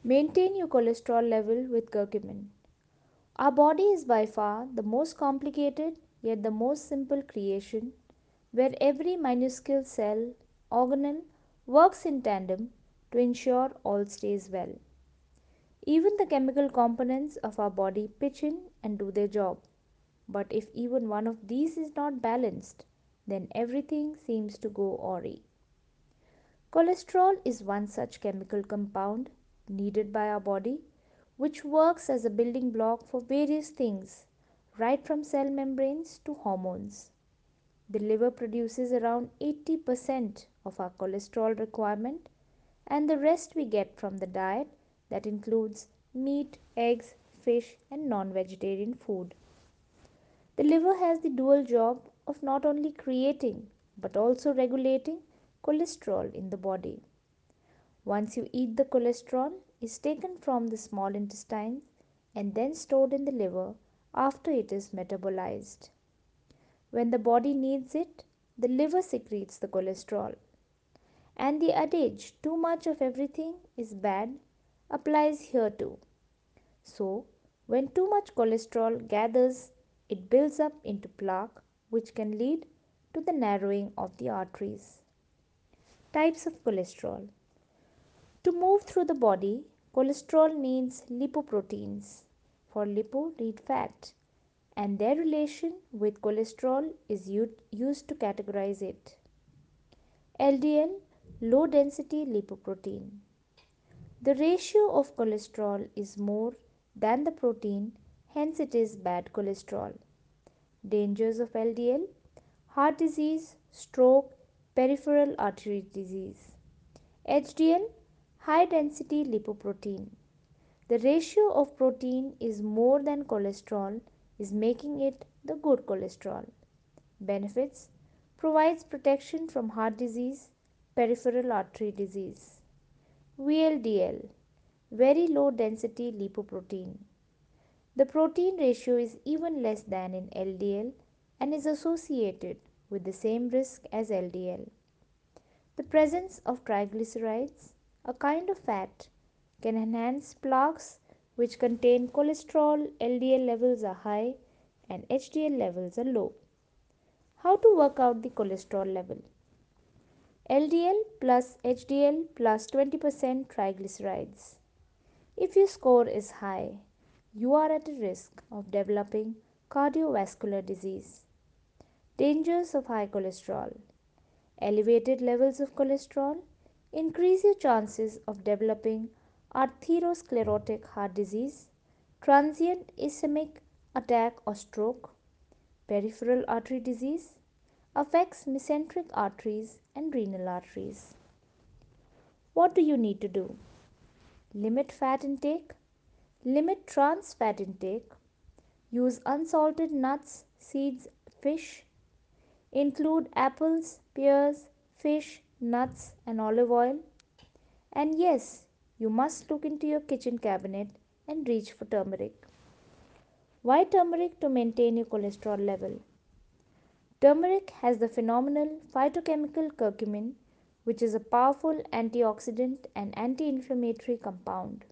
Maintain your cholesterol level with curcumin. Our body is by far the most complicated yet the most simple creation, where every minuscule cell, organelle works in tandem to ensure all stays well. Even the chemical components of our body pitch in and do their job. But if even one of these is not balanced, then everything seems to go awry. Cholesterol is one such chemical compound needed by our body, which works as a building block for various things, right from cell membranes to hormones. The liver produces around 80% of our cholesterol requirement, and the rest we get from the diet that includes meat, eggs, fish, and non vegetarian food. The liver has the dual job of not only creating but also regulating cholesterol in the body. Once you eat, the cholesterol is taken from the small intestines and then stored in the liver after it is metabolized. When the body needs it, the liver secretes the cholesterol. And the adage, too much of everything is bad, applies here too. So, when too much cholesterol gathers, it builds up into plaque, which can lead to the narrowing of the arteries. Types of cholesterol. To move through the body, cholesterol needs lipoproteins. For lipo, read fat, and their relation with cholesterol is used to categorize it. LDL, low density lipoprotein. The ratio of cholesterol is more than the protein, hence, it is bad cholesterol. Dangers of LDL: heart disease, stroke, peripheral artery disease. HDL, high density lipoprotein. The ratio of protein is more than cholesterol, is making it the good cholesterol. Benefits: provides protection from heart disease, peripheral artery disease. VLDL, very low density lipoprotein. The protein ratio is even less than in LDL and is associated with the same risk as LDL. The presence of triglycerides, a kind of fat, can enhance plaques which contain cholesterol. LDL levels are high and HDL levels are low. How to work out the cholesterol level? LDL plus HDL plus 20% triglycerides. If your score is high, you are at a risk of developing cardiovascular disease. Dangers of high cholesterol: elevated levels of cholesterol increase your chances of developing atherosclerotic heart disease, transient ischemic attack or stroke. Peripheral artery disease affects mesenteric arteries and renal arteries. What do you need to do? Limit fat intake, limit trans fat intake, use unsalted nuts, seeds, fish, include apples, pears, fish, nuts, and olive oil. And yes, you must look into your kitchen cabinet and reach for turmeric. Why turmeric to maintain your cholesterol level? Turmeric has the phenomenal phytochemical curcumin, which is a powerful antioxidant and anti inflammatory compound.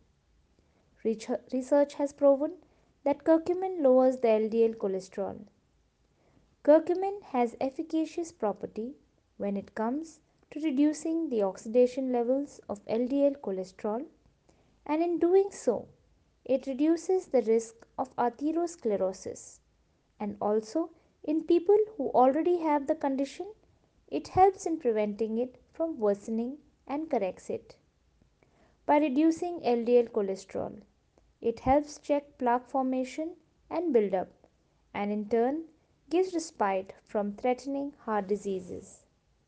Research has proven that curcumin lowers the LDL cholesterol. Curcumin has efficacious property when it comes to reducing the oxidation levels of LDL cholesterol, and in doing so, it reduces the risk of atherosclerosis. And also, in people who already have the condition, it helps in preventing it from worsening and corrects it. By reducing LDL cholesterol, it helps check plaque formation and buildup, and in turn gives respite from threatening heart diseases.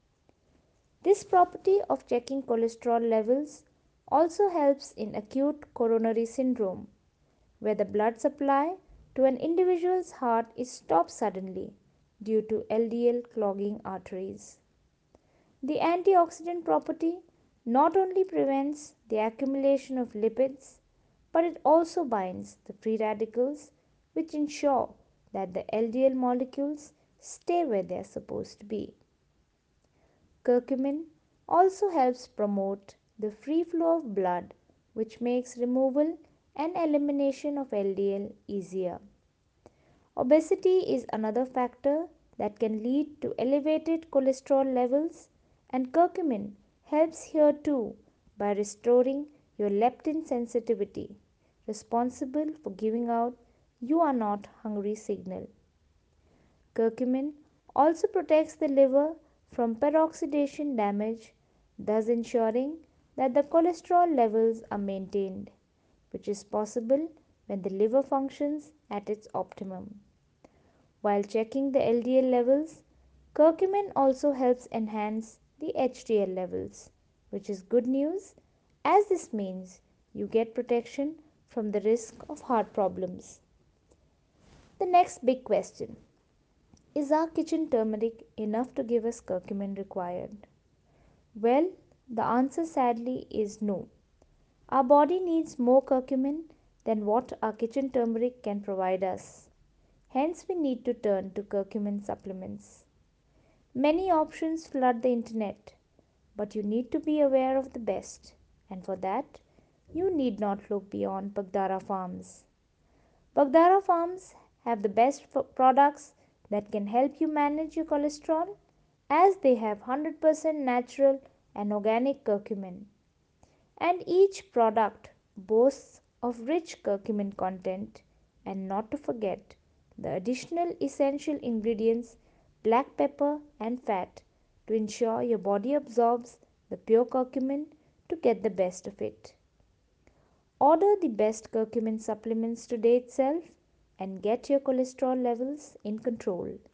This property of checking cholesterol levels also helps in acute coronary syndrome, where the blood supply to an individual's heart is stopped suddenly due to LDL clogging arteries. The antioxidant property not only prevents the accumulation of lipids, but it also binds the free radicals which ensure that the LDL molecules stay where they are supposed to be. Curcumin also helps promote the free flow of blood which makes removal and elimination of LDL easier. Obesity is another factor that can lead to elevated cholesterol levels, and curcumin helps here too by restoring your leptin sensitivity, responsible for giving out you are not hungry signal. Curcumin also protects the liver from peroxidation damage, thus ensuring that the cholesterol levels are maintained, which is possible when the liver functions at its optimum. While checking the LDL levels, curcumin also helps enhance the HDL levels, which is good news as this means you get protection from the risk of heart problems. The next big question: is our kitchen turmeric enough to give us curcumin required? Well, the answer sadly is no. Our body needs more curcumin than what our kitchen turmeric can provide us. Hence, we need to turn to curcumin supplements. Many options flood the internet, but you need to be aware of the best, and for that, you need not look beyond Bagdara Farms. Bagdara Farms have the best products that can help you manage your cholesterol as they have 100% natural and organic curcumin, and each product boasts of rich curcumin content, and not to forget the additional essential ingredients black pepper and fat to ensure your body absorbs the pure curcumin to get the best of it. Order the best curcumin supplements today itself and get your cholesterol levels in control.